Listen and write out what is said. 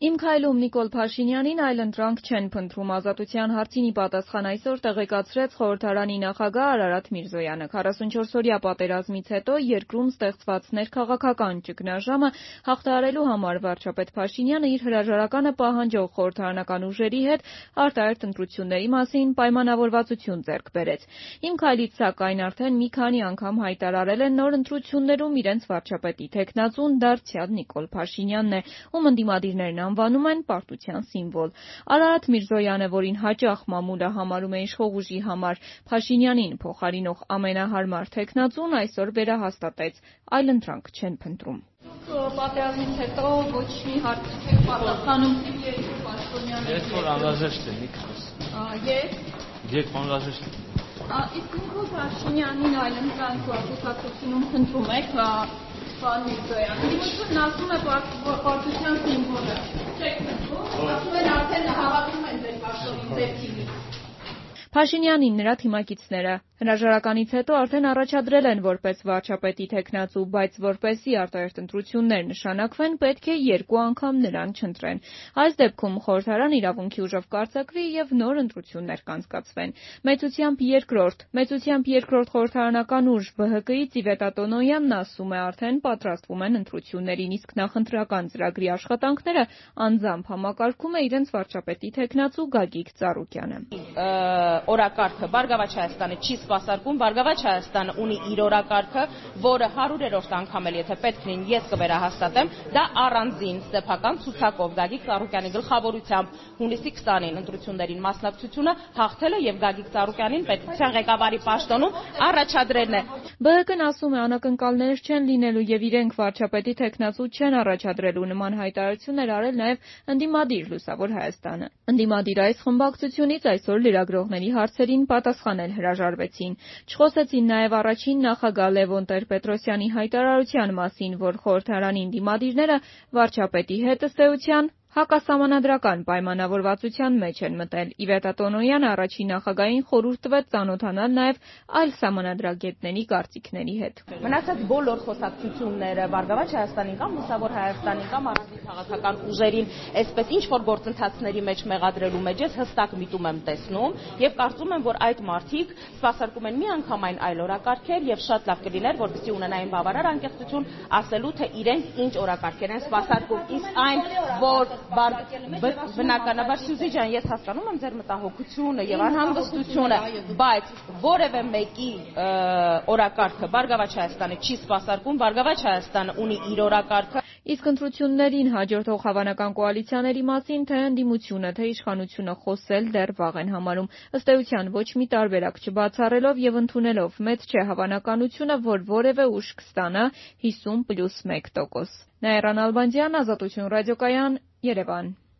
Իմ քայլում Նիկոլ Փաշինյանին այլընտրանք չեն փնտրում ազատության հարցին ի պատասխան այսօր տեղեկացրեց խորհրդարանի նախագահ Արարատ Միրզոյանը։ 44-օրյա պատերազմից հետո երկրում ստեղծված ներքաղաքական ճգնաժամը հաղթահարելու համար վարչապետ Փաշինյանը իր հրաժարականը պահանջող խորհրդարանական ուժերի հետ արտահերթ ընտրությունների մասին պայմանավորվածություն ձեռք բերեց։ Իմ քայլից սակայն արդեն մի քանի անգամ հայտարարել են նոր ընտրություններում իրենց վարչապետի թեկնածուն դարձյալ Նիկոլ Փաշինյանն է, ում ընդդիմադիրներն անվանում են պարտության սիմվոլ։ Արարատ Միրզոյանը, որին հաճախ մամուլը համարում է իշխող ուժի համար Փաշինյանին փոխարինող ամենահարմար թեկնածուն, այսօր վերահաստատեց՝ այլընտրանք չեն փնտրում։ Պատերազմից հետո ոչ մի հարց չեք պատասխանում երկու պաշտոնյաների։ Ես որ անհրաժեշտ է Նիկոս։ Երբ անհրաժեշտ է։ Իսկ Նիկոլ Փաշինյանին այլընտրանք կուսակցությունում փնտրում եք, պարոն Միրզոյան։ Դիմությունն ասում է պարտության սիմվոլ է։ Չեք փնտրում, ասում են արդեն հավատում են ձեր պաշտոնին ձեռքին։ Փաշինյանին նրա թիմակիցները հրաժարականից հետո արդեն առաջադրել են որպես վարչապետի թեկնածու, բայց որպեսզի արտահերթ ընտրություններ նշանակվեն, պետք է երկու անգամ նրան չընտրեն։ Այս դեպքում խորհրդարան իրավունքի ուժով կարձակվի եւ նոր ընտրություններ կանցկացվեն։ Մեծությամբ երկրորդ խորհրդարանական ուժ ԲՀԿ-ից Իվետա Տոնոյանն ասում է, արդեն պատրաստվում են ընտրություններին, իսկ նախընտրական ծրագրի աշխատանքները անձամբ համակարգում է իրենց վարչապետի թեկնածու Գագիկ Ծառուկյանը։ Օրակարգը Բարգավաճ Հայաստանը չի սպասարկում, Բարգավաճ Հայաստանը ունի իր օրակարգը, որը 100-րդ անգամ էլ եթե պետք լինի ես կվերահաստատեմ, դա առանձին սեփական ցուցակով Գագիկ Ծառուկյանի գլխավորությամբ հունիսի 20-ին ընտրություններին մասնակցությունը հաղթելը եւ Գագիկ Ծառուկյանին պետության ղեկավարի պաշտոնում առաջադրելն է։ ԲՀԿ-ն ասում է, անակնկալներ չեն լինելու եւ իրենք վարչապետի թեկնածու չեն առաջադրելու, նման հայտարարություն էր արել նաեւ ընդդիմադիր Լուսավոր Հայաստանը։ Ընդդիմադիր այս խմբակցությունից այսօր լրագրողների հարցերին պատասխանել հրաժարվեցին։ Չխոսեցին նաև առաջին նախագահ Լևոն Տեր-Պետրոսյանի հայտարարության մասին, որ խորհրդարանի ընդդիմադիրները վարչապետի հետ ըստ էության հակասահմանադրական պայմանավորվածության մեջ են մտել։ Իվետա Տոնոյանը առաջին նախագահին խորհուրդ տվեց ծանոթանալ նաև այլ սահմանադրագետների կարծիքների հետ։ Մնացած բոլոր խոսակցությունները Բարգավաճ Հայաստանին կամ Լուսավոր Հայաստանին կամ առանձին քաղաքական ուժերին այսպես ինչ որ գործընթացների մեջ մեղադրելու մեջ ես հստակ միտում եմ տեսնում եւ կարծում եմ, որ այդ մարդիկ սպասարկում են միանգամայն այլ օրակարգեր եւ շատ լավ կլիներ, որպեսզի ունենային բավարար անկեղծություն ասելու, թե իրենք ինչ օրակարգեր են սպասարկում, իսկ այն, որ բնականաբար Սյուզի ջան, ես հասկանում եմ ձեր մտահոգությունը եւ անհանգստությունը, բայց որևէ մեկի օրակարգը Բարգավաճ Հայաստանը չի սպասարկում, Բարգավաճ Հայաստանը ունի իր օրակարգը։ Իսկ ընտրություններին հաջորդող հավանական կոալիցիաների մասին թե ընդդիմությունը, թե իշխանությունը խոսել դեռ վաղ են համարում։ Ըստ էության ոչ մի տարբերակ չբացառելով եւ ընդունելով մեծ չէ հավանականությունը, որ որևէ ուժ կստանա 50+1%։ Նաիրա Նալբանդյան, Ազատություն ռադիոկայան, Երևան։